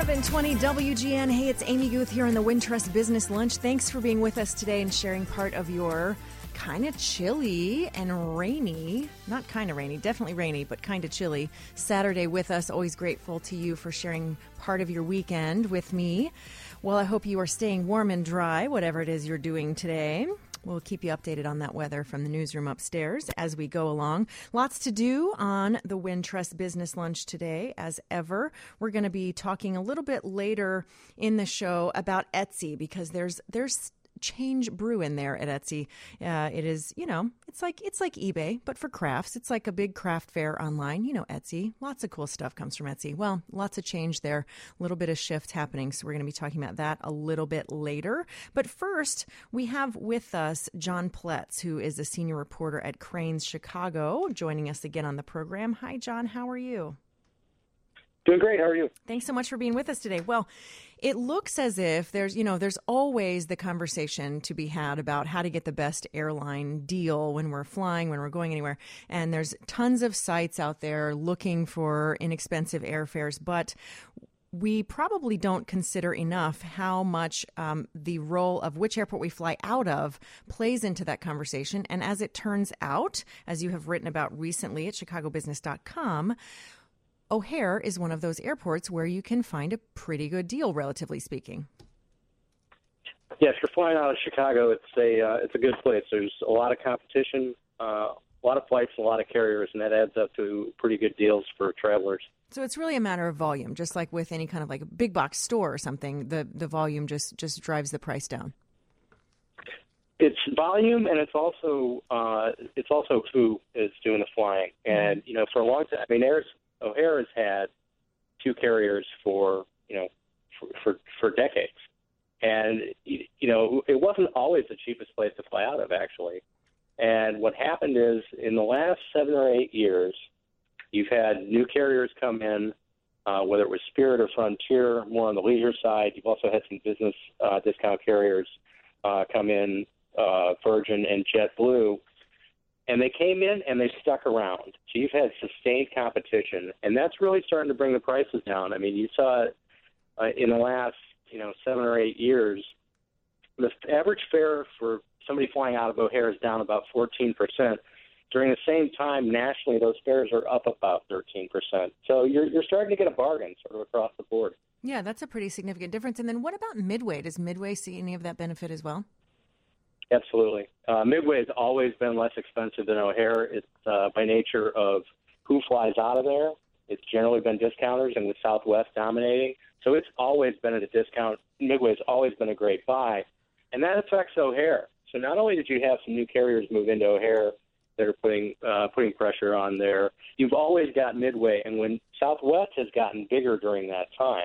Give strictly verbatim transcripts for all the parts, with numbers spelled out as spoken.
seven twenty W G N. Hey, it's Amy Guth here on the Wintrust Business Lunch. Thanks for being with us today and sharing part of your kind of chilly and rainy, not kind of rainy, definitely rainy, but kind of chilly Saturday with us. Always grateful to you for sharing part of your weekend with me. Well, I hope you are staying warm and dry, whatever it is you're doing today. We'll keep you updated on that weather from the newsroom upstairs as we go along. Lots to do on the Wintrust Business Lunch today, as ever. We're going to be talking a little bit later in the show about Etsy because there's there's change brew in there at Etsy. Uh, it is, you know, it's like it's like eBay, but for crafts. It's like a big craft fair online. You know, Etsy. Lots of cool stuff comes from Etsy. Well, lots of change there. A little bit of shift happening. So we're going to be talking about that a little bit later. But first, we have with us John Pletz, who is a senior reporter at Crain's Chicago, joining us again on the program. Hi, John. How are you? Doing great. How are you? Thanks so much for being with us today. Well, it looks as if there's, you know, there's always the conversation to be had about how to get the best airline deal when we're flying, when we're going anywhere. And there's tons of sites out there looking for inexpensive airfares, but we probably don't consider enough how much um, the role of which airport we fly out of plays into that conversation. And as it turns out, as you have written about recently at chicago business dot com, O'Hare is one of those airports where you can find a pretty good deal, relatively speaking. Yeah, if you're flying out of Chicago, it's a uh, it's a good place. There's a lot of competition, uh, a lot of flights, a lot of carriers, and that adds up to pretty good deals for travelers. So it's really a matter of volume, just like with any kind of like a big box store or something. The the volume just, just drives the price down. It's volume, and it's also uh, it's also who is doing the flying. And you know, for a long time, I mean, there's O'Hare has had two carriers for, you know, for, for, for decades. And, you know, it wasn't always the cheapest place to fly out of, actually. And what happened is in the last seven or eight years, you've had new carriers come in, uh, whether it was Spirit or Frontier, more on the leisure side. You've also had some business uh, discount carriers uh, come in, uh, Virgin and JetBlue. And they came in and they stuck around. So you've had sustained competition, and that's really starting to bring the prices down. I mean, you saw it uh, in the last, you know, seven or eight years. The average fare for somebody flying out of O'Hare is down about fourteen percent. During the same time, nationally, those fares are up about thirteen percent. So you're you're starting to get a bargain sort of across the board. Yeah, that's a pretty significant difference. And then what about Midway? Does Midway see any of that benefit as well? Absolutely. Uh, Midway has always been less expensive than O'Hare. It's uh, by nature of who flies out of there. It's generally been discounters, and with Southwest dominating. So it's always been at a discount. Midway has always been a great buy, and that affects O'Hare. So not only did you have some new carriers move into O'Hare that are putting uh, putting pressure on there, you've always got Midway, and when Southwest has gotten bigger during that time,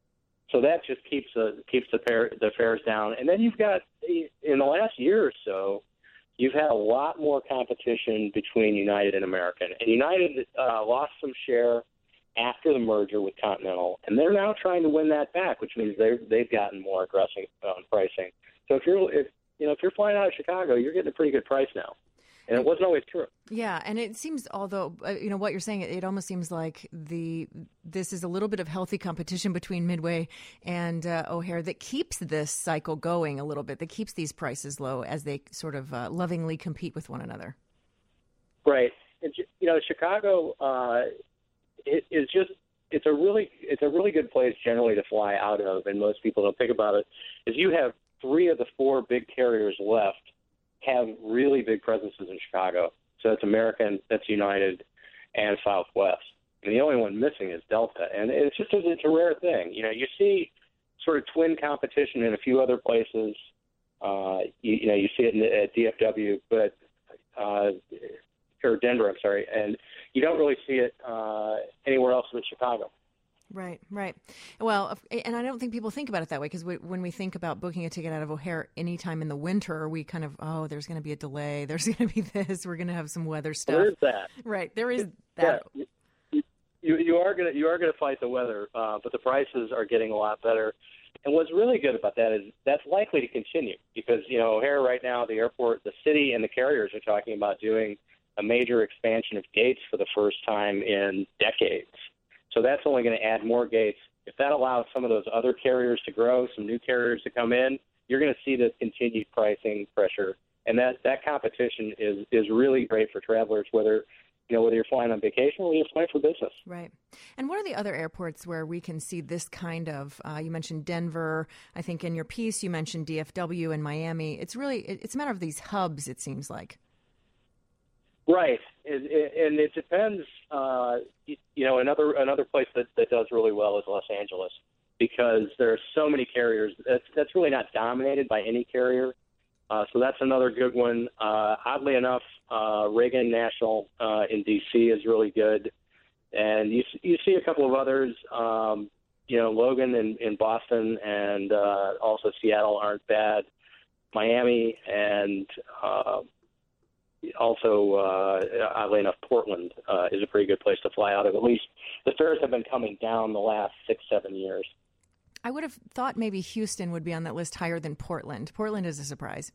so that just keeps the keeps the, fare, the fares down. And then you've got, in the last year or so, you've had a lot more competition between United and American. And United uh, lost some share after the merger with Continental, and they're now trying to win that back, which means they've they've gotten more aggressive on pricing. So if you're if you know if you're flying out of Chicago, you're getting a pretty good price now. And it wasn't always true. Yeah, and it seems, although, uh, you know, what you're saying, it, it almost seems like the this is a little bit of healthy competition between Midway and uh, O'Hare that keeps this cycle going a little bit, that keeps these prices low as they sort of uh, lovingly compete with one another. Right. And, you know, Chicago uh, it is just, it's a really it's a really good place generally to fly out of, and most people don't think about it, is you have three of the four big carriers left have really big presences in Chicago. So that's American, that's United, and Southwest. And the only one missing is Delta. And it's just it's a rare thing. You know, you see sort of twin competition in a few other places. Uh, you, you know, you see it in, at D F W, but uh, or Denver, I'm sorry, and you don't really see it uh, anywhere else but Chicago. Right, right. Well, and I don't think people think about it that way because we, when we think about booking a ticket out of O'Hare anytime in the winter, we kind of, oh, there's going to be a delay. There's going to be this. We're going to have some weather stuff. There is that. Right, there is that. Yeah. You, you are going to you are going to fight the weather, uh, but the prices are getting a lot better. And what's really good about that is that's likely to continue because, you know, O'Hare right now, the airport, the city and the carriers are talking about doing a major expansion of gates for the first time in decades. So that's only going to add more gates. if that allows some of those other carriers to grow, some new carriers to come in, you're going to see this continued pricing pressure. And that, that competition is, is really great for travelers, whether you know, whether you're flying on vacation or whether you're flying for business. Right. And what are the other airports where we can see this kind of, uh, you mentioned Denver, I think in your piece you mentioned D F W and Miami. It's really, it's a matter of these hubs, it seems like. Right. It, it, and it depends, uh, you, you know, another another place that, that does really well is Los Angeles, because there are so many carriers. That's, that's really not dominated by any carrier. Uh, so that's another good one. Uh, oddly enough, uh, Reagan National uh, in D C is really good. And you, you see a couple of others, um, you know, Logan in, in Boston and uh, also Seattle aren't bad. Miami and uh, also, uh, oddly enough, Portland uh, is a pretty good place to fly out of. At least the fares have been coming down the last six, seven years. I would have thought maybe Houston would be on that list higher than Portland. Portland is a surprise.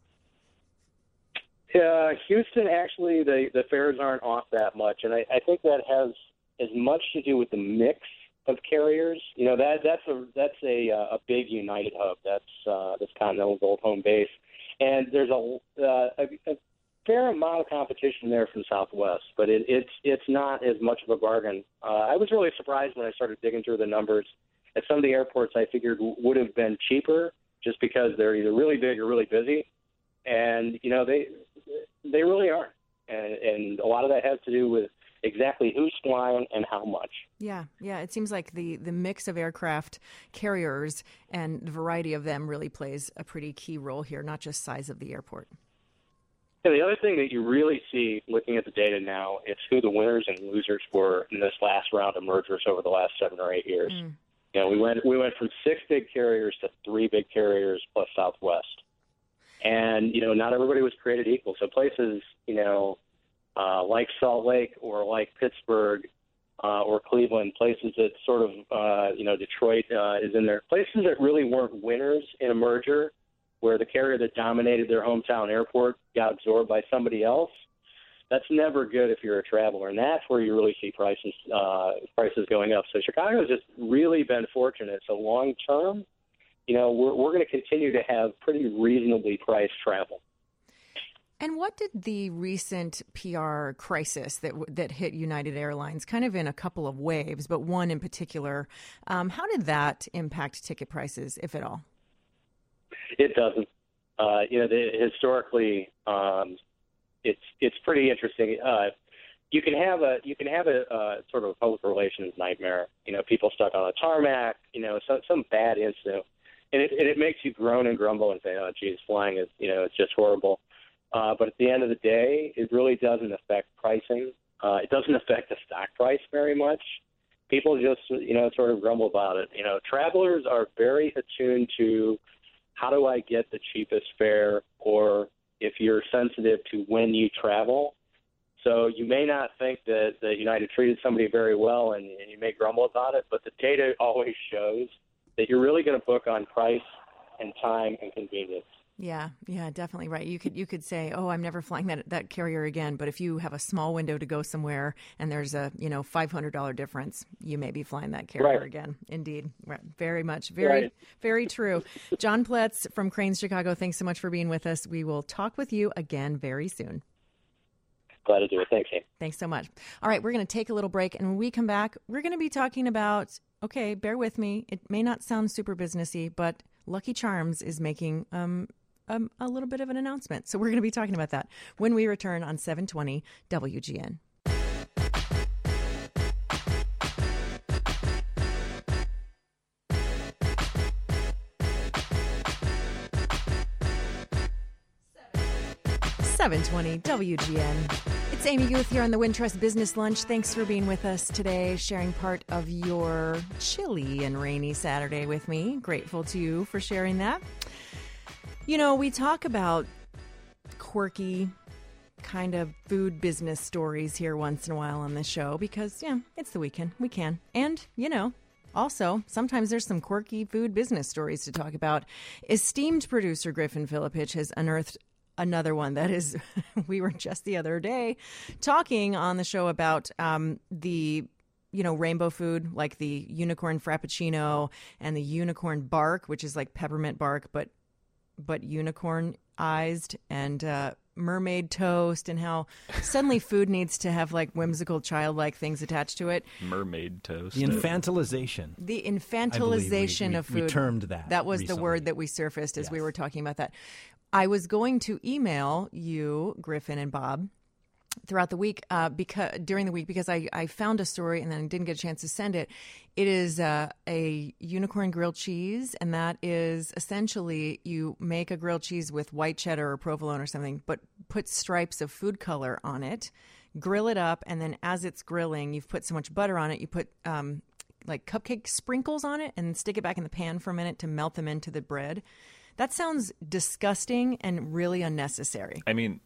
Uh, Houston, actually, the, the fares aren't off that much, and I, I think that has as much to do with the mix of carriers. You know, that that's a that's a uh, a big United hub. That's uh, that's Continental Gold home base, and there's a, uh, a, a fair amount of competition there from Southwest, but it, it's it's not as much of a bargain. Uh, I was really surprised when I started digging through the numbers. At some of the airports, I figured would have been cheaper just because they're either really big or really busy, and you know they they really aren't, and, and a lot of that has to do with exactly who's flying and how much. Yeah, yeah. It seems like the, the mix of aircraft carriers and the variety of them really plays a pretty key role here, not just size of the airport. And the other thing that you really see looking at the data now is who the winners and losers were in this last round of mergers over the last seven or eight years. Mm. You know, we went we went from six big carriers to three big carriers plus Southwest. And, you know, not everybody was created equal. So places, you know, uh, like Salt Lake or like Pittsburgh uh, or Cleveland, places that sort of, uh, you know, Detroit uh, is in there, places that really weren't winners in a merger where the carrier that dominated their hometown airport got absorbed by somebody else. That's never good if you're a traveler, and that's where you really see prices uh, prices going up. So Chicago has just really been fortunate. So long term, you know, we're, we're going to continue to have pretty reasonably priced travel. And what did the recent P R crisis that that hit United Airlines, kind of in a couple of waves, but one in particular, um, how did that impact ticket prices, if at all? It doesn't. Uh, you know, the, historically, um, it's it's pretty interesting. Uh, you can have a you can have a uh, sort of a public relations nightmare. You know, people stuck on a tarmac. You know, some some bad incident. And it, and it makes you groan and grumble and say, oh, geez, flying is, you know, it's just horrible. Uh, but at the end of the day, it really doesn't affect pricing. Uh, it doesn't affect the stock price very much. People just, you know, sort of grumble about it. You know, travelers are very attuned to how do I get the cheapest fare, or if you're sensitive to when you travel. So you may not think that, that United treated somebody very well, and, and you may grumble about it, but the data always shows that you're really going to book on price and time and convenience. Yeah, yeah, definitely right. You could you could say, oh, I'm never flying that that carrier again. But if you have a small window to go somewhere and there's a, you know, five hundred dollars difference, you may be flying that carrier right. again. Indeed. Right. Very much. Very, right. very true. John Pletz from Cranes Chicago, thanks so much for being with us. We will talk with you again very soon. Glad to do it. Thanks, Amy. Thanks so much. All right, we're going to take a little break. And when we come back, we're going to be talking about, okay, bear with me. It may not sound super businessy, but Lucky Charms is making um, um, a little bit of an announcement. So we're going to be talking about that when we return on seven twenty W G N. seven twenty W G N. It's Amy Guth here on the Wintrust Business Lunch. Thanks for being with us today, sharing part of your chilly and rainy Saturday with me. Grateful to you for sharing that. You know, we talk about quirky kind of food business stories here once in a while on this show because, yeah, it's the weekend. We can. And, you know, also, sometimes there's some quirky food business stories to talk about. Esteemed producer Griffin Filipich has unearthed another one that is, we were just the other day talking on the show about um, the you know, rainbow food like the unicorn frappuccino and the unicorn bark, which is like peppermint bark, but but unicornized, and uh, mermaid toast, and how suddenly food needs to have like whimsical, childlike things attached to it. Mermaid toast. The infantilization. The infantilization we, we, of food. We termed that. That was recently. the word that we surfaced as Yes. we were talking about that. I was going to email you, Griffin and Bob, throughout the week, uh, because during the week, because I, I found a story and then didn't get a chance to send it. It is uh, a unicorn grilled cheese, and that is essentially you make a grilled cheese with white cheddar or provolone or something, but put stripes of food color on it, grill it up, and then as it's grilling, you've put so much butter on it, you put um, like cupcake sprinkles on it and stick it back in the pan for a minute to melt them into the bread. That sounds disgusting and really unnecessary. I mean,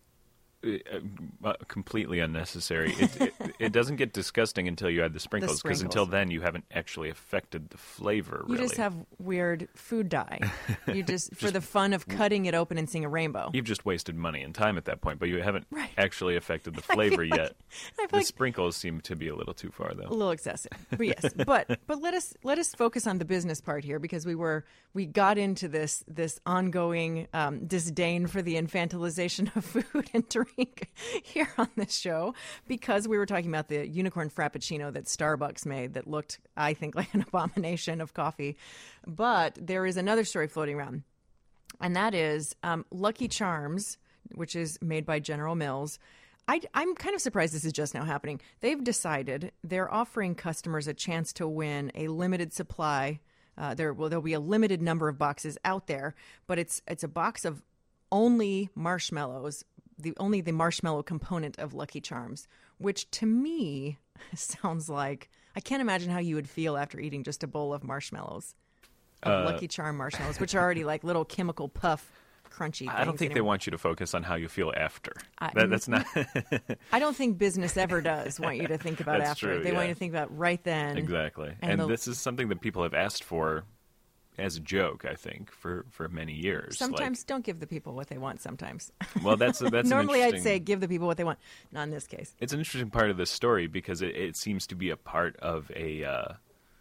uh, completely unnecessary. It, it, it doesn't get disgusting until you add the sprinkles, because sprinkles. until then you haven't actually affected the flavor, You really. just have weird food dye. You just, for the fun of cutting it open and seeing a rainbow. You've just wasted money and time at that point, but you haven't Right. actually affected the flavor like- yet. I feel The like sprinkles seem to be a little too far, a though. little excessive, but yes. But but let us let us focus on the business part here, because we were we got into this this ongoing um, disdain for the infantilization of food and drink here on this show, because we were talking about the unicorn frappuccino that Starbucks made that looked, I think, like an abomination of coffee. But there is another story floating around, and that is um, Lucky Charms, which is made by General Mills. I, I'm kind of surprised this is just now happening. They've decided they're offering customers a chance to win a limited supply. Uh, there will there'll be a limited number of boxes out there, but it's it's a box of only marshmallows, the only the marshmallow component of Lucky Charms, which to me sounds like, I can't imagine how you would feel after eating just a bowl of marshmallows, of Uh, Lucky Charm marshmallows, which are already like little chemical puff crunchy I don't things think they anymore. want you to focus on how you feel after. I- That, that's not I don't think business ever does want you to think about That's after. true, they want yeah. you to think about right then. exactly. And And, the- this is something that people have asked for as a joke, I think, for, for many years. Sometimes don't give the people what they want. Sometimes. Like, well, that's that's an Normally, I'd interesting- say give the people what they want. Not in this case. It's an interesting part of this story because it, it seems to be a part of a uh,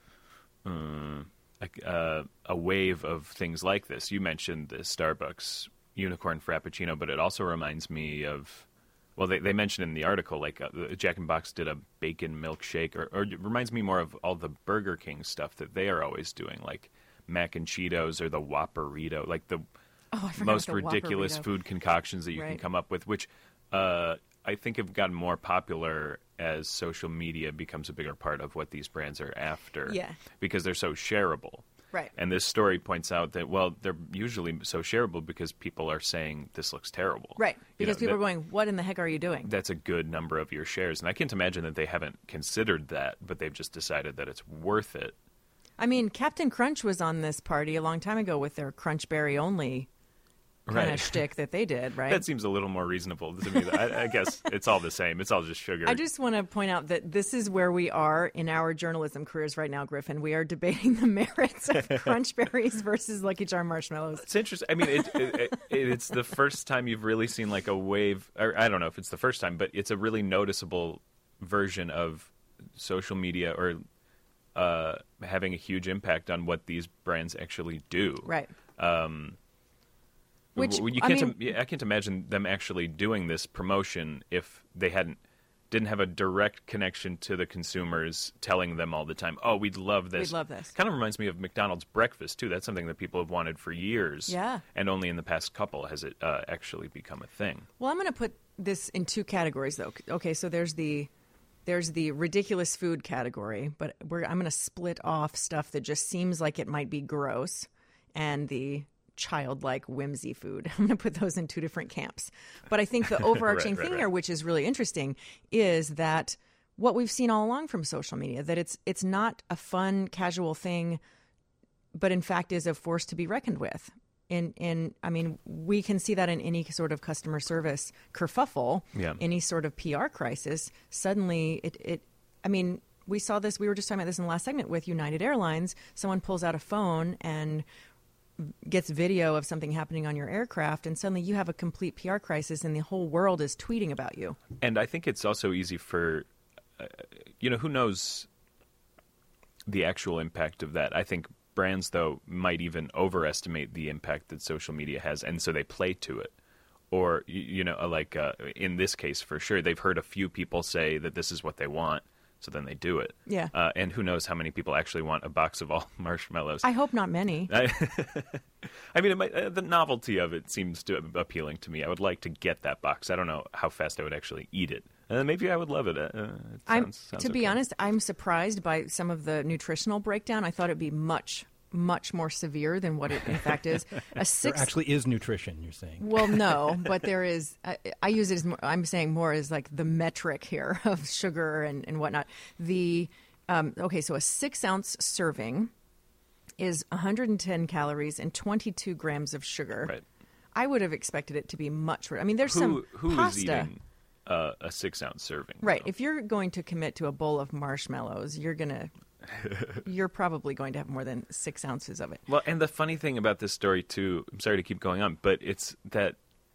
uh, a, uh, a wave of things like this. You mentioned the Starbucks unicorn frappuccino, but it also reminds me of, well, they, they mentioned in the article, like uh, Jack in the Box did a bacon milkshake, or, or it reminds me more of all the Burger King stuff that they are always doing, like mac and Cheetos or the Whopperito, like the Oh, I forgot most about the ridiculous Whopperito. food concoctions that you can Right. come up with, which uh, I think have gotten more popular as social media becomes a bigger part of what these brands are after. Yeah. Because they're so shareable. Right. And this story points out that, well, they're usually so shareable because people are saying this looks terrible. Right. You Because know, people that- are going, "What in the heck are you doing?" That's a good number of your shares. And I can't imagine that they haven't considered that, but they've just decided that it's worth it. I mean, Captain Crunch was on this party a long time ago with their Crunchberry only kind Right. of shtick that they did, right? That seems a little more reasonable to me. I, I guess it's all the same. It's all just sugar. I just want to point out that this is where we are in our journalism careers right now, Griffin. We are debating the merits of Crunchberries versus Lucky Charm marshmallows. It's interesting. I mean, it, it, it, it's the first time you've really seen like a wave, or I don't know if it's the first time, but it's a really noticeable version of social media or uh, having a huge impact on what these brands actually do. Right. Um, Which, w- you I can't. mean- im- I can't imagine them actually doing this promotion if they hadn't didn't have a direct connection to the consumers, telling them all the time, "Oh, we'd love this." We'd love this. Kind of reminds me of McDonald's breakfast too. That's something that people have wanted for years. Yeah. And only in the past couple has it uh, actually become a thing. Well, I'm going to put this in two categories, though. Okay, so there's the there's the ridiculous food category, but we're, I'm going to split off stuff that just seems like it might be gross, and the childlike whimsy food. I'm going to put those in two different camps. But I think the overarching right, thing right. here, which is really interesting, is that what we've seen all along from social media, that it's it's not a fun, casual thing, but in fact is a force to be reckoned with. In, in, I mean, we can see that in any sort of customer service kerfuffle, Yeah. any sort of P R crisis. Suddenly, it, it, I mean, we saw this, we were just talking about this in the last segment with United Airlines. Someone pulls out a phone and gets video of something happening on your aircraft, and suddenly you have a complete P R crisis, and the whole world is tweeting about you. And I think it's also easy for, uh, you know, who knows the actual impact of that. I think brands, though, might even overestimate the impact that social media has, and so they play to it. Or, you know, like uh, in this case, for sure, they've heard a few people say that this is what they want, so then they do it. Yeah. Uh, and who knows how many people actually want a box of all marshmallows. I hope not many. I, I mean, it might, uh, the novelty of it seems to appealing to me. I would like to get that box. I don't know how fast I would actually eat it. Uh, maybe I would love it. Uh, it sounds, I'm, sounds to be okay. honest, I'm surprised by some of the nutritional breakdown. I thought it'd be much much more severe than what it in fact is. A six there actually is nutrition, you're saying. Well, no, but there is. I, I use it as more, I'm saying more as like the metric here of sugar and, and whatnot. The um, okay, so a six ounce serving is one hundred ten calories and twenty-two grams of sugar. Right. I would have expected it to be much. I mean, there's Who, some who pasta. is eating uh, a six ounce serving? Right. though? If you're going to commit to a bowl of marshmallows, you're gonna. You're probably going to have more than six ounces of it. Well, and the funny thing about this story, too, I'm sorry to keep going on, but it's that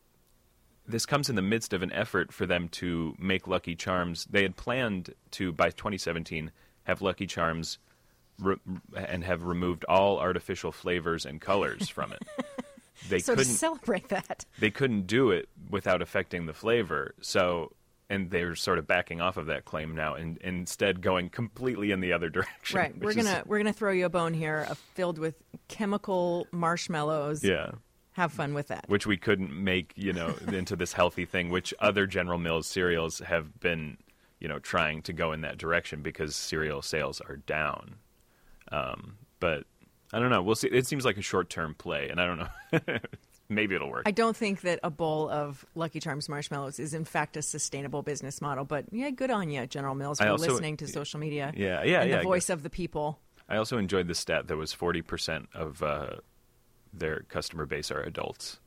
this comes in the midst of an effort for them to make Lucky Charms. They had planned to, by twenty seventeen, have Lucky Charms re- and have removed all artificial flavors and colors from it. They so to couldn't celebrate that. They couldn't do it without affecting the flavor. So, and they're sort of backing off of that claim now, and, and instead going completely in the other direction. Right. We're which gonna is, we're gonna throw you a bone here, uh, filled with chemical marshmallows. yeah. Have fun with that. Which we couldn't make, you know, into this healthy thing, which other General Mills cereals have been, you know, trying to go in that direction because cereal sales are down. Um, but I don't know. We'll see. It seems like a short-term play, and I don't know. Maybe it'll work. I don't think that a bowl of Lucky Charms marshmallows is in fact a sustainable business model. But yeah, good on you, General Mills, for also, listening to social media. Yeah, yeah, and yeah. the voice of the people. I also enjoyed the stat that was forty percent of uh, their customer base are adults.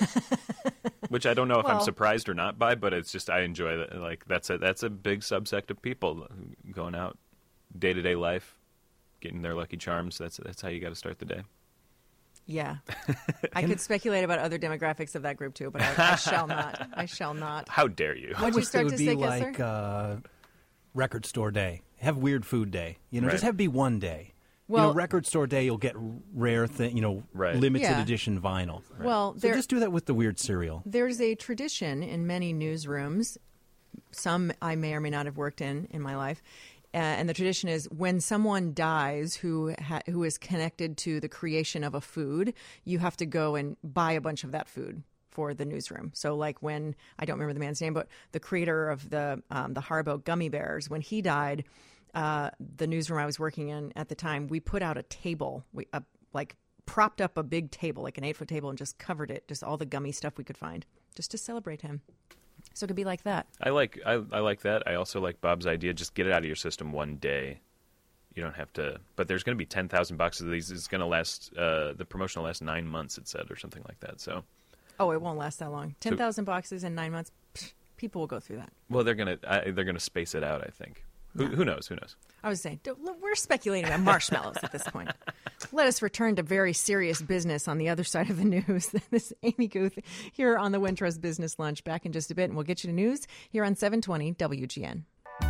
Which I don't know if well, I'm surprised or not by, but it's just I enjoy that. Like that's a that's a big subsect of people going out day to day life, getting their Lucky Charms. That's that's how you got to start the day. Yeah, I could speculate about other demographics of that group too, but I, I shall not. I shall not. How dare you? What'd you start it would to be say, like Kessler? uh, record store day. Have weird food day. You know, Right. just have it be one day. Well- you know, record store day, you'll get rare thing. You know, Right. limited Yeah. edition vinyl. Well, So there, just do that with the weird cereal. there's a tradition in many newsrooms. Some I may or may not have worked in in my life. Uh, and the tradition is when someone dies who ha- who is connected to the creation of a food, you have to go and buy a bunch of that food for the newsroom. So like when, I don't remember the man's name, but the creator of the um, the Haribo gummy bears, when he died, uh, the newsroom I was working in at the time, we put out a table, we uh, like propped up a big table, like an eight foot table, and just covered it, just all the gummy stuff we could find, just to celebrate him. So it could be like that. I like I, I like that. I also like Bob's idea. Just get it out of your system one day. You don't have to. But there's going to be ten thousand boxes of these. It's going to last. Uh, the promotion will last nine months. It said, or something like that. So. Oh, it won't last that long. Ten thousand boxes in nine months. Psh, people will go through that. Well, they're gonna I, they're gonna space it out. I think. Who, who knows? Who knows? I was saying, don't, look, we're speculating about marshmallows at this point. Let us return to very serious business on the other side of the news. This is Amy Guth here on the Wintrust Business Lunch. Back in just a bit, and we'll get you to news here on seven twenty W G N.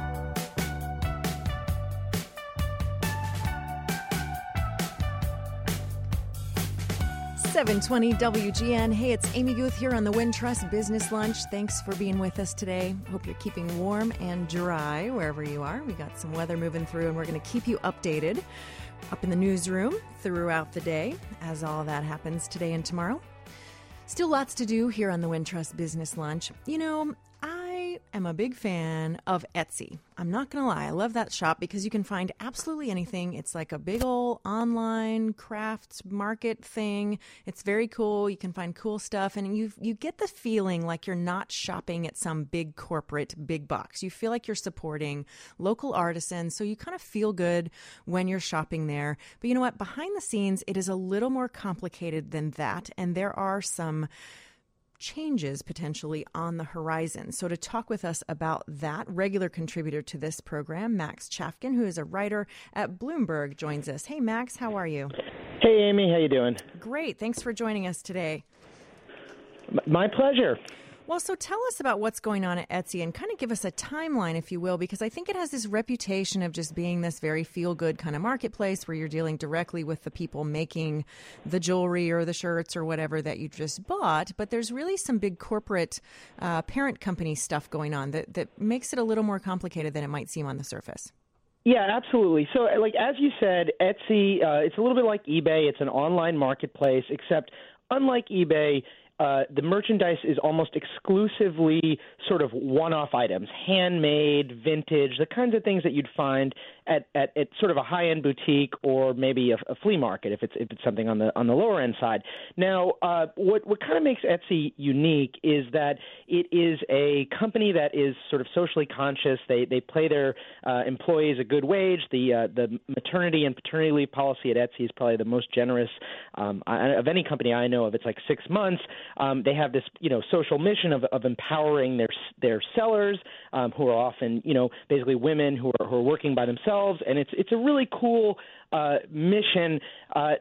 seven twenty W G N. Hey, it's Amy Guth here on the Wintrust Business Lunch. Thanks for being with us today. Hope you're keeping warm and dry wherever you are. We got some weather moving through, and we're going to keep you updated up in the newsroom throughout the day as all that happens today and tomorrow. Still lots to do here on the Wintrust Business Lunch. You know, I am a big fan of Etsy. I'm not going to lie. I love that shop because you can find absolutely anything. It's like a big old online crafts market thing. It's very cool. You can find cool stuff, and you you get the feeling like you're not shopping at some big corporate big box. You feel like you're supporting local artisans, so you kind of feel good when you're shopping there. But you know what? Behind the scenes, it is a little more complicated than that, and there are some changes potentially on the horizon. So to talk with us about that, regular contributor to this program, Max Chafkin, who is a writer at Bloomberg, joins us. Hey, Max, how are you? Hey, Amy, how you doing? Great. Thanks for joining us today. M- My pleasure. Well, so tell us about what's going on at Etsy and kind of give us a timeline, if you will, because I think it has this reputation of just being this very feel-good kind of marketplace where you're dealing directly with the people making the jewelry or the shirts or whatever that you just bought. But there's really some big corporate uh, parent company stuff going on that, that makes it a little more complicated than it might seem on the surface. Yeah, absolutely. So, like as you said, Etsy, uh, it's a little bit like eBay. It's an online marketplace, except unlike eBay, Uh, the merchandise is almost exclusively sort of one-off items, handmade, vintage, the kinds of things that you'd find at, at, at sort of a high-end boutique or maybe a, a flea market if it's if it's something on the on the lower end side. Now, uh, what what kind of makes Etsy unique is that it is a company that is sort of socially conscious. They they pay their uh, employees a good wage. The uh, the maternity and paternity leave policy at Etsy is probably the most generous um, of any company I know of. It's like six months. Um, they have this, you know, social mission of, of empowering their their sellers, um, who are often, you know, basically women who are who are working by themselves, and it's it's a really cool uh, mission. Uh,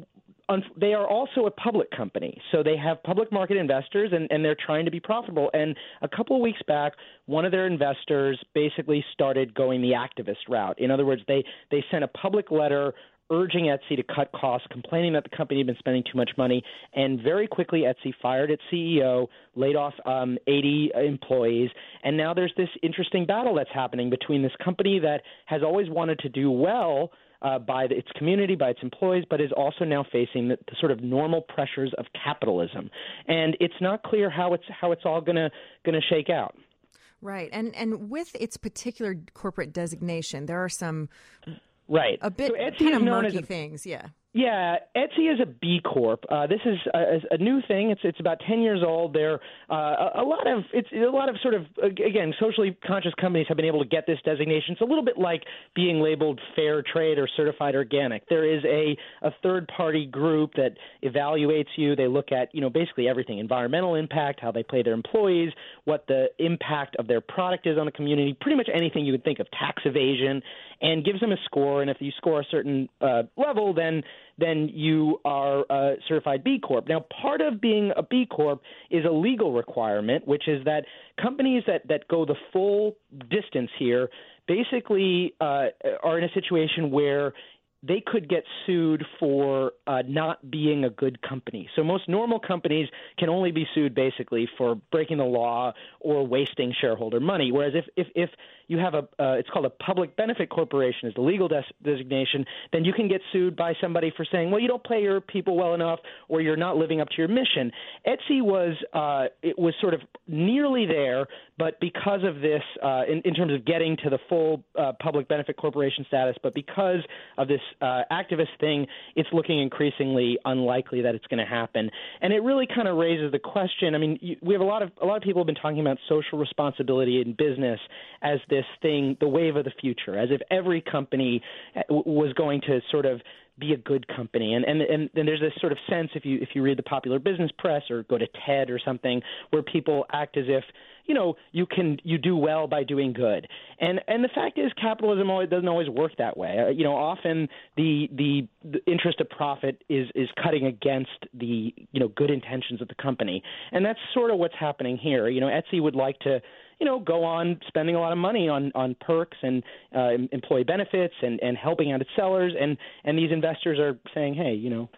They are also a public company, so they have public market investors, and, and they're trying to be profitable. And a couple of weeks back, one of their investors basically started going the activist route. In other words, they, they sent a public letter urging Etsy to cut costs, complaining that the company had been spending too much money, and very quickly Etsy fired its C E O, laid off um, eighty employees, and now there's this interesting battle that's happening between this company that has always wanted to do well Uh, by the, its community, by its employees, but is also now facing the, the sort of normal pressures of capitalism, and it's not clear how it's how it's all gonna gonna shake out. Right, and and with its particular corporate designation, there are some right a bit so kind of murky a, things, yeah. Yeah, Etsy is a B Corp. Uh, this is a, a new thing. It's it's about ten years old. They're uh, a, a lot of it's a lot of sort of again socially conscious companies have been able to get this designation. It's a little bit like being labeled fair trade or certified organic. There is a a third party group that evaluates you. They look at you know basically everything: environmental impact, how they pay their employees, what the impact of their product is on the community, pretty much anything you would think of, tax evasion, and gives them a score. And if you score a certain uh, level, then then you are a certified B Corp. Now, part of being a B Corp is a legal requirement, which is that companies that, that go the full distance here basically uh, are in a situation where they could get sued for uh, not being a good company. So most normal companies can only be sued basically for breaking the law or wasting shareholder money. Whereas if, if, if you have a uh, it's called a public benefit corporation is the legal des- designation, then you can get sued by somebody for saying, well, you don't pay your people well enough or you're not living up to your mission. Etsy was uh, it was sort of nearly there, but because of this, uh, in, in terms of getting to the full uh, public benefit corporation status, but because of this uh, activist thing, it's looking increasingly unlikely that it's going to happen. And it really kind of raises the question. I mean, you, we have a lot of a lot of people have been talking about social responsibility in business as this thing, the wave of the future, as if every company w- was going to sort of be a good company. And, and and and there's this sort of sense, if you if you read the popular business press or go to TED or something, where people act as if, you know, you can you do well by doing good. And and the fact is, capitalism always, doesn't always work that way. Uh, you know, often the, the the interest of profit is is cutting against the, you know, good intentions of the company. And that's sort of what's happening here. You know, Etsy would like to, you know, go on spending a lot of money on, on perks and uh, employee benefits and, and helping out its sellers. And, and these investors are saying, hey, you know,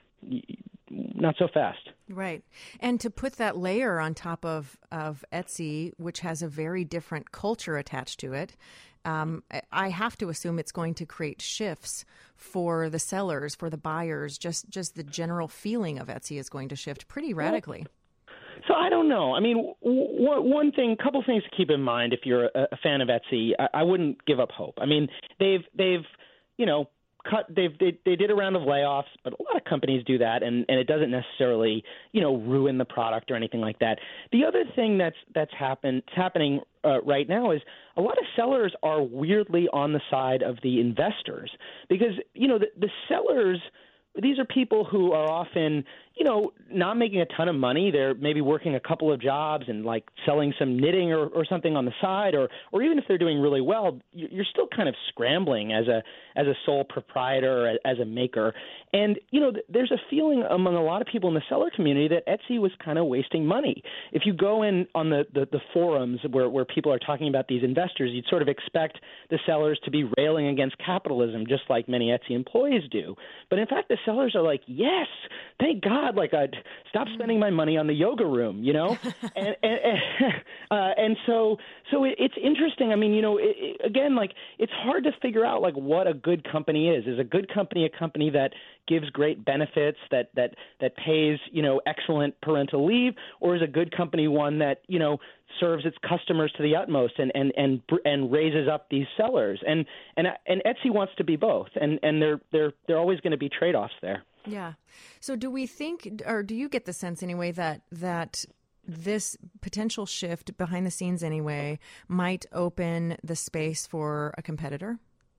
not so fast. Right. And to put that layer on top of, of Etsy, which has a very different culture attached to it, um, I have to assume it's going to create shifts for the sellers, for the buyers. Just, just the general feeling of Etsy is going to shift pretty radically. Well, So I don't know. I mean, w- one thing, a couple things to keep in mind if you're a, a fan of Etsy. I, I wouldn't give up hope. I mean, they've they've you know cut. They've they, they did a round of layoffs, but a lot of companies do that, and, and it doesn't necessarily you know ruin the product or anything like that. The other thing that's that's happened happening uh, right now is a lot of sellers are weirdly on the side of the investors because you know the, the sellers. These are people who are often, you know, not making a ton of money. They're maybe working a couple of jobs and like selling some knitting or, or something on the side, or or even if they're doing really well, you're still kind of scrambling as a as a sole proprietor, or as a maker. And, you know, there's a feeling among a lot of people in the seller community that Etsy was kind of wasting money. If you go in on the, the, the forums where, where people are talking about these investors, you'd sort of expect the sellers to be railing against capitalism, just like many Etsy employees do. But in fact, the sellers are like, yes, thank God, like I'd stop spending my money on the yoga room, you know? and and, and, uh, and so so it, it's interesting. I mean, you know, it, it, again, like it's hard to figure out like what a good company is. Is a good company a company that gives great benefits, that that that pays, you know, excellent parental leave, or is a good company one that, you know, serves its customers to the utmost and and and, and raises up these sellers? And and and Etsy wants to be both, and and there there there are always going to be trade-offs there. Yeah. So do we think, or do you get the sense anyway, that that this potential shift behind the scenes anyway might open the space for a competitor?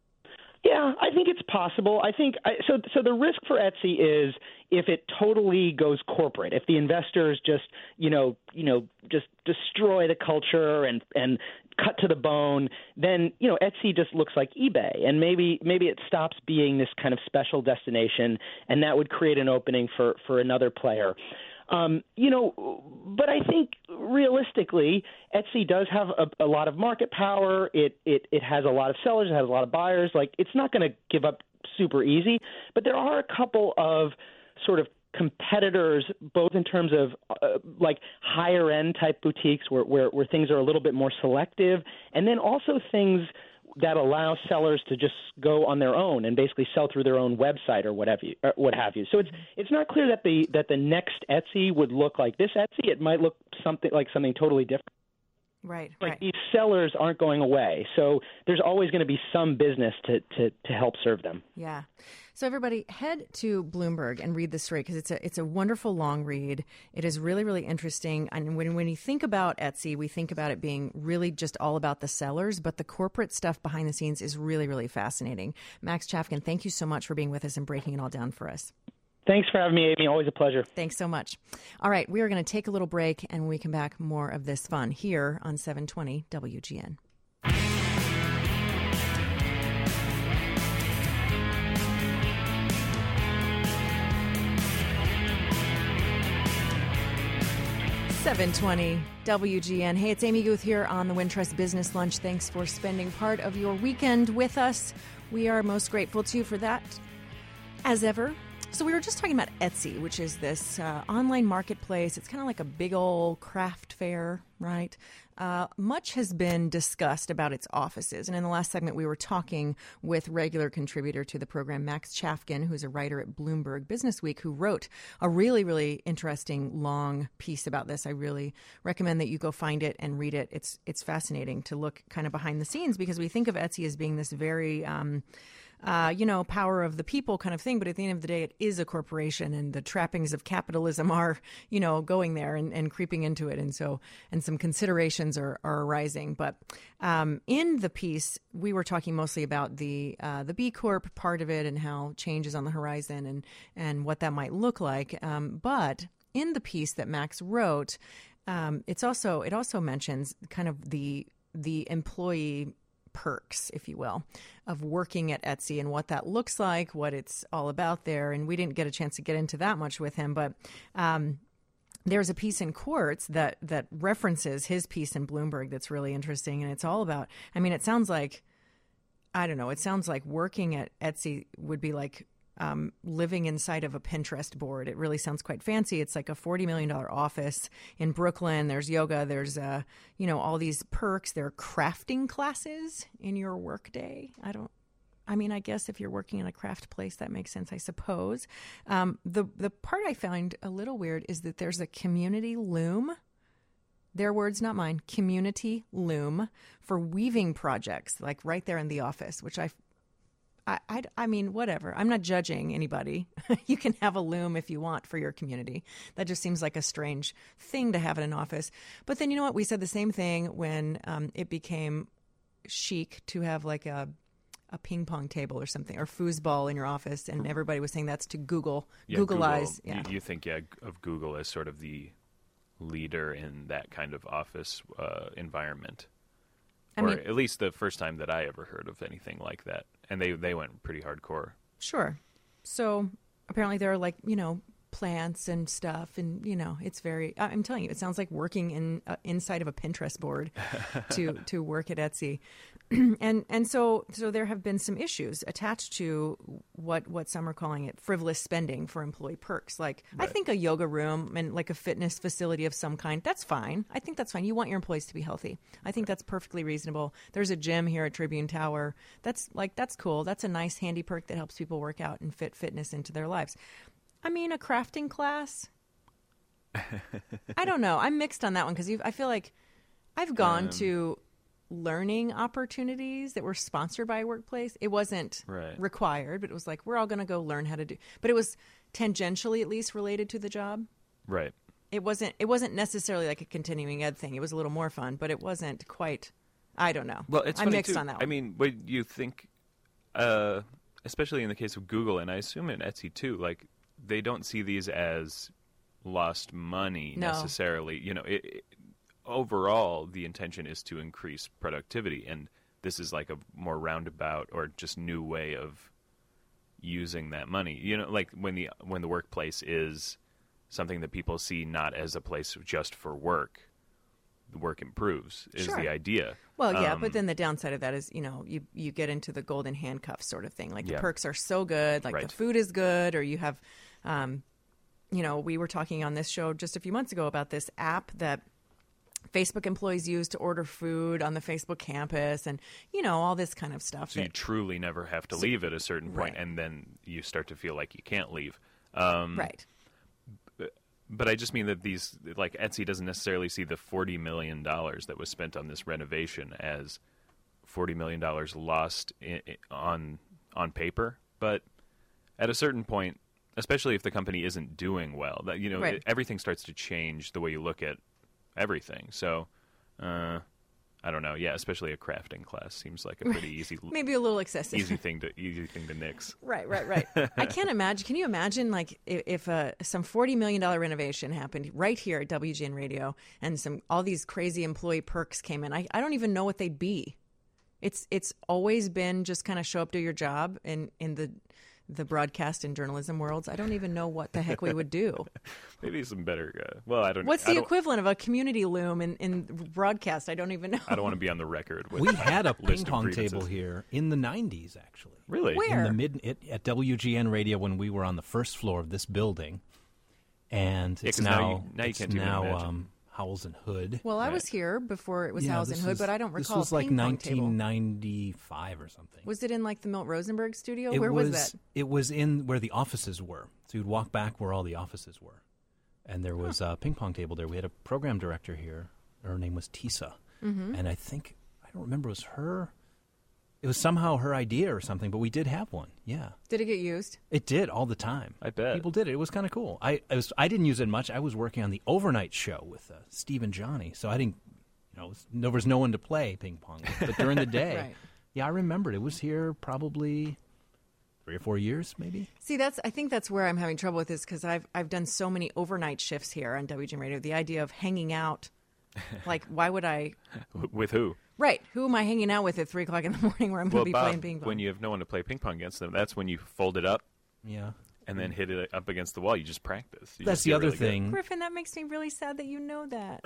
Yeah, I think it's possible. I think I, so. So the risk for Etsy is if it totally goes corporate, if the investors just, you know, you know, just destroy the culture and and cut to the bone, then, you know, Etsy just looks like eBay, and maybe maybe it stops being this kind of special destination, and that would create an opening for for another player. Um, you know, but I think realistically, Etsy does have a, a lot of market power. It, it it has a lot of sellers. It has a lot of buyers. Like, it's not going to give up super easy. But there are a couple of sort of competitors, both in terms of uh, like higher end type boutiques where, where where things are a little bit more selective, and then also things that allow sellers to just go on their own and basically sell through their own website or whatever, you, or what have you. So it's it's not clear that the that the next Etsy would look like this Etsy. It might look something like something totally different. Right. Like right. these sellers aren't going away, so there's always going to be some business to, to, to help serve them. Yeah. So everybody, head to Bloomberg and read this story because it's a it's a wonderful long read. It is really, really interesting. And when when you think about Etsy, we think about it being really just all about the sellers, but the corporate stuff behind the scenes is really, really fascinating. Max Chafkin, thank you so much for being with us and breaking it all down for us. Thanks for having me, Amy. Always a pleasure. Thanks so much. All right, we are going to take a little break, and when we come back, more of this fun here on seven twenty W G N. seven twenty W G N. Hey, it's Amy Guth here on the Wintrust Business Lunch. Thanks for spending part of your weekend with us. We are most grateful to you for that, as ever. So we were just talking about Etsy, which is this uh, online marketplace. It's kind of like a big old craft fair, right? Uh, much has been discussed about its offices. And in the last segment, we were talking with regular contributor to the program, Max Chafkin, who's a writer at Bloomberg Businessweek, who wrote a really, really interesting long piece about this. I really recommend that you go find it and read it. It's it's fascinating to look kind of behind the scenes because we think of Etsy as being this very... Um, Uh, you know, power of the people kind of thing. But at the end of the day, it is a corporation, and the trappings of capitalism are, you know, going there and, and creeping into it. And so, and some considerations are, are arising. But um, in the piece, we were talking mostly about the uh, the B Corp part of it and how change is on the horizon and, and what that might look like. Um, but in the piece that Max wrote, um, it's also it also mentions kind of the the employee perks, if you will, of working at Etsy and what that looks like, what it's all about there. And we didn't get a chance to get into that much with him, but um, there's a piece in Quartz that that references his piece in Bloomberg that's really interesting. And it's all about, I mean, it sounds like, I don't know, it sounds like working at Etsy would be like Um, living inside of a Pinterest board. It really sounds quite fancy. It's like a forty million dollars office in Brooklyn. There's yoga. There's, uh, you know, all these perks. There are crafting classes in your workday. I don't, I mean, I guess if you're working in a craft place, that makes sense, I suppose. Um, the, the part I find a little weird is that there's a community loom. Their words, not mine. Community loom for weaving projects, like right there in the office, which I I, I, I mean, whatever. I'm not judging anybody. You can have a loom if you want for your community. That just seems like a strange thing to have in an office. But then, you know what? We said the same thing when um, it became chic to have like a a ping pong table or something, or foosball in your office, and everybody was saying that's to Google, Yeah, Googleize. Google, Yeah. You, you think yeah of Google as sort of the leader in that kind of office uh, environment, I or mean- at least the first time that I ever heard of anything like that, and they they went pretty hardcore. Sure. So apparently there are like, you know, plants and stuff, and you know, it's very, I'm telling you, it sounds like working in uh, inside of a Pinterest board to to work at Etsy. and and so so there have been some issues attached to what what some are calling it frivolous spending for employee perks. Like I Right. think a yoga room and like a fitness facility of some kind, that's fine. I think that's fine. You want your employees to be healthy. I think that's perfectly reasonable. There's a gym here at Tribune Tower. That's like that's cool. That's a nice handy perk that helps people work out and fit fitness into their lives. I mean, a crafting class. I don't know. I'm mixed on that one because I feel like I've gone Um, to learning opportunities that were sponsored by a workplace. It wasn't Right. required, but it was like, we're all going to go learn how to do. But it was tangentially at least related to the job. Right. It wasn't. It wasn't necessarily like a continuing ed thing. It was a little more fun, but it wasn't quite. I don't know. Well, it's I'm funny, mixed too. on that one. I mean, what you think, uh, especially in the case of Google, and I assume in Etsy too, like they don't see these as lost money No. necessarily. You know, it, it, overall, the intention is to increase productivity, and this is like a more roundabout or just new way of using that money. You know, like when the when the workplace is something that people see not as a place just for work, the work improves is Sure. the idea. Well, yeah, Um, but then the downside of that is, you know, you you get into the golden handcuffs sort of thing. Like the Yeah. perks are so good, like Right. the food is good, or you have, um, you know, we were talking on this show just a few months ago about this app that Facebook employees use to order food on the Facebook campus, and you know, all this kind of stuff. So you that- truly never have to leave at a certain point, Right. and then you start to feel like you can't leave. Um, right. But I just mean that these, like Etsy doesn't necessarily see the forty million dollars that was spent on this renovation as forty million dollars lost in, on on paper. But at a certain point, especially if the company isn't doing well, that you know, Right. it, everything starts to change the way you look at everything. So, uh, I don't know. Yeah, especially a crafting class seems like a pretty easy, Maybe a little excessive. easy thing to easy thing to nix. Right, right, right. I can't imagine. Can you imagine, like, if, if uh, some forty million dollars renovation happened right here at W G N Radio, and some all these crazy employee perks came in? I, I don't even know what they'd be. It's it's always been just kind of show up, do your job in in the the broadcast and journalism worlds. I don't even know what the heck we would do. Maybe some better. Uh, well, I don't. What's I the don't, equivalent of a community loom in, in broadcast? I don't even know. I don't want to be on the record with We had a list ping of pong grievances. table here in the nineties, actually. Really? Where? In the mid it, at W G N Radio when we were on the first floor of this building, and Yeah, it's 'cause now now you- now you it's can't even now imagine. um, Howells and Hood. Well, I Right. was here before it was Yeah, Howells this and Hood, was- but I don't recall. This was a like ping pong table. nineteen ninety-five or something. Was it in like the Milt Rosenberg studio? It Where was, that? It was in where the offices were. So you'd walk back where all the offices were, and there was a ping pong table there. We had a program director here. Her name was Tisa, Mm-hmm. and I think I don't remember it was her. It was somehow her idea or something, but we did have one. Yeah, Did it get used? it did all the time. I bet. People did it. It was kind of cool. I I, was, I didn't use it much. I was working on the overnight show with uh, Steve and Johnny, so I didn't. You know, it was, there was no one to play ping pong with. But during the day, Right. yeah, I remembered it was here probably three or four years, maybe. See, that's I think that's where I'm having trouble with this because I've I've done so many overnight shifts here on W G N Radio. The idea of hanging out, like, why would I? With who? Right, who am I hanging out with at three o'clock in the morning where I'm Well, going to be Bob, playing ping pong? when you have no one to play ping pong against them, that's when you fold it up Yeah. and then hit it up against the wall. You just practice. You That's just the get other really good. thing. Griffin, that makes me really sad that you know that.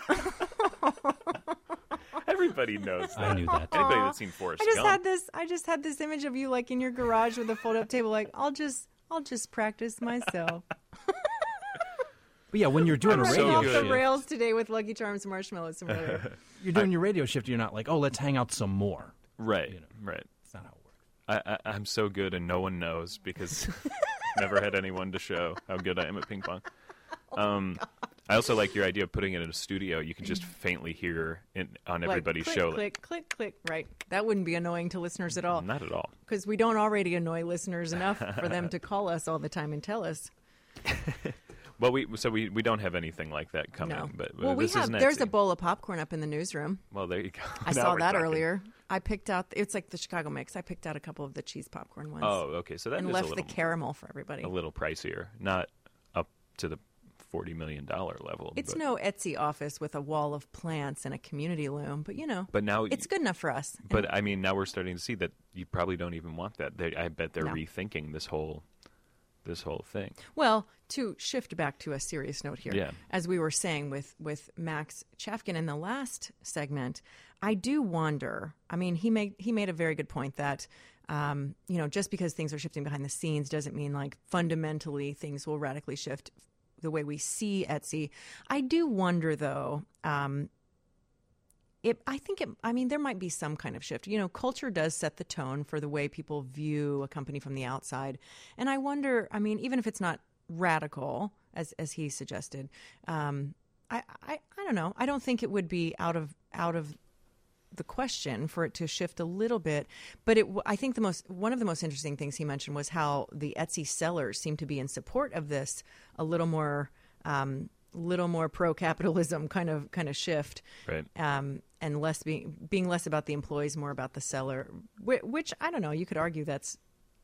Everybody knows that. I knew that. Anybody that's seen Forrest I just Gump. had this. I just had this image of you like in your garage with a fold-up table. Like, I'll just, I'll just practice myself. But yeah, when you're doing I'm a running so radio off good. the shift, rails today with Lucky Charms and marshmallows from earlier. you're doing your radio shift, you're not like, oh, let's hang out some more. Right, You know. right. That's not how it works. I, I, I'm so good and no one knows because never had anyone to show how good I am at ping pong. Um, I also like your idea of putting it in a studio. You can just faintly hear it on everybody's like, click, show. like, Click, click, click. Right. That wouldn't be annoying to listeners at all. Not at all. Because we don't already annoy listeners enough for them to call us all the time and tell us. Well, we so we, we don't have anything like that coming. No. But, but well, we this have. is There's Etsy. a bowl of popcorn up in the newsroom. Well, there you go. I Now saw we're that talking. earlier. I picked out. It's like the Chicago mix. I picked out a couple of the cheese popcorn ones. Oh, okay. So that and is left a little, the caramel for everybody. a little pricier, not up to the forty million dollar level. It's but, no Etsy office with a wall of plants and a community loom, but you know, But now it's good enough for us. But I mean, now we're starting to see that you probably don't even want that. They, I bet they're No. rethinking this whole this whole thing. Well, to shift back to a serious note here, Yeah. as we were saying with, with Max Chafkin in the last segment, I do wonder. I mean, he made he made a very good point that um, you know, just because things are shifting behind the scenes doesn't mean like fundamentally things will radically shift the way we see Etsy. I do wonder though. Um, It, I think it, I mean, there might be some kind of shift. You know, culture does set the tone for the way people view a company from the outside. And I wonder, I mean, even if it's not radical, as as he suggested, um, I, I, I don't know. I don't think it would be out of out of the question for it to shift a little bit. But it, I think the most one of the most interesting things he mentioned was how the Etsy sellers seem to be in support of this a little more. Um, little more pro-capitalism kind of kind of shift, Right. um, and less being being less about the employees, more about the seller. Which, which I don't know. You could argue that's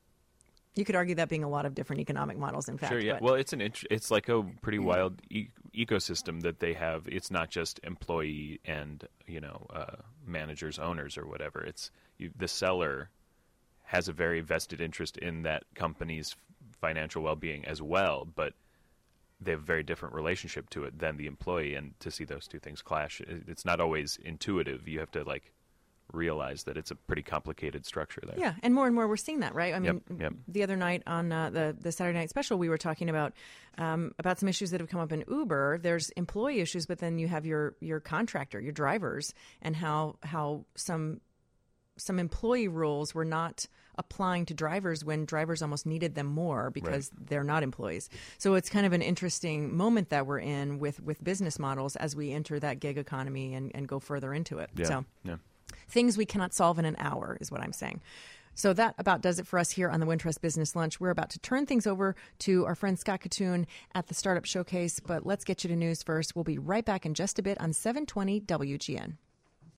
you could argue that being a lot of different economic models. In fact, Sure, yeah. but- Well, it's an int- it's like a pretty wild e- ecosystem that they have. It's not just employee and you know uh, managers, owners, or whatever. It's you, the seller has a very vested interest in that company's financial well-being as well, but they have a very different relationship to it than the employee, and to see those two things clash, it's not always intuitive. You have to like realize that it's a pretty complicated structure there. Yeah, and more and more we're seeing that, right? I mean, Yep, yep. the other night on uh, the the Saturday Night Special, we were talking about um, about some issues that have come up in Uber. There's employee issues, but then you have your your contractor, your drivers, and how how some some employee rules were not applying to drivers when drivers almost needed them more because Right. they're not employees. So it's kind of an interesting moment that we're in with, with business models as we enter that gig economy and, and go further into it. Yeah, So yeah. things we cannot solve in an hour is what I'm saying. So that about does it for us here on the Wintrust Business Lunch. We're about to turn things over to our friend Scott Katoon at the Startup Showcase, but let's get you to news first. We'll be right back in just a bit on seven twenty W G N.